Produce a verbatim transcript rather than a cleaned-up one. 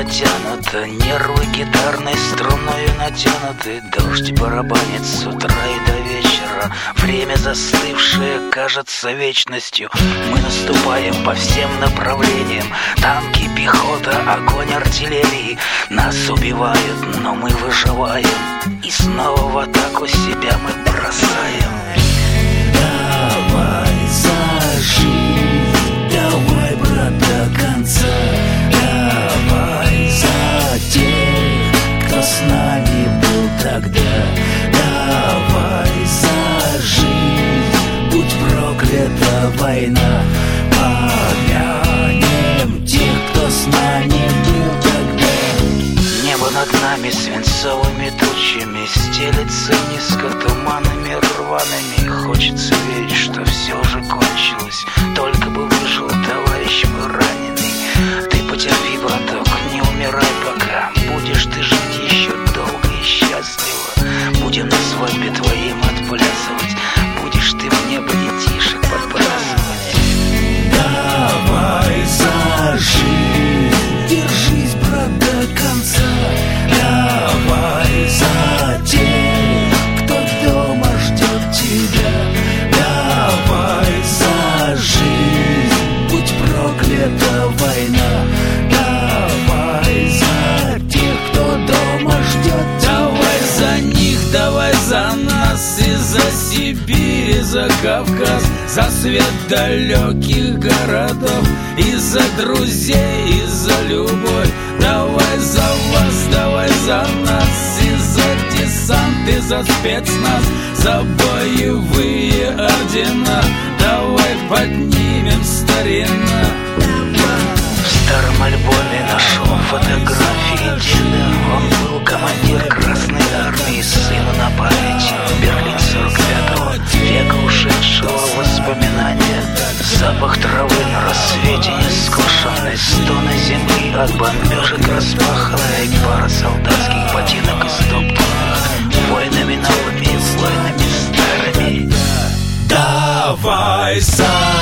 затянуто, нервы гитарной струною натянуты. Дождь барабанит с утра и до вечера. Время застывшее кажется вечностью. Мы наступаем по всем направлениям. Танки, пехота, огонь артиллерии. Нас убивают, но мы выживаем. И снова в атаку себя мы бросаем. Давай за жизнь, давай, брат, до конца. Давай за тех, кто с нами был тогда. Давай за жизнь, будь проклята война. Помянем тех, кто с нами был тогда. Небо над нами свинцовыми тучами стелется низко туманами рваными. Хочется верить, что все уже кончилось. Только бы выжил товарищ мой раненый. Ты потерпи, браток, не умирай пока. Будешь ты жить еще долго и счастливо. Будем на свадьбе твоим отплясывать. Будешь ты в небо детишек подбрасывать. Давай за жизнь, держись, брат, до конца. Давай за тех, кто дома ждет тебя. Давай за жизнь, будь проклята война. Давай за тех, кто дома ждет тебя. Давай за них, давай за нас, и за Сибирь, и за Кавказ, за свет далеких городов, и за друзей, и за любовь. Давай за вас, давай за нас, и за десант, и за спецназ, за боевые ордена. Давай поднимем старина. В старом альбоме нашел фотографии деда. Он был командир Красной Армии, сыну на память. Берлин сорок пятого века ушедшего в воспоминания. Запах травы на рассвете нескошенной, стоны земли от бомбежек распаханной, пара солдатских ботинок истоптанных войнами новыми, войнами старыми. Давай за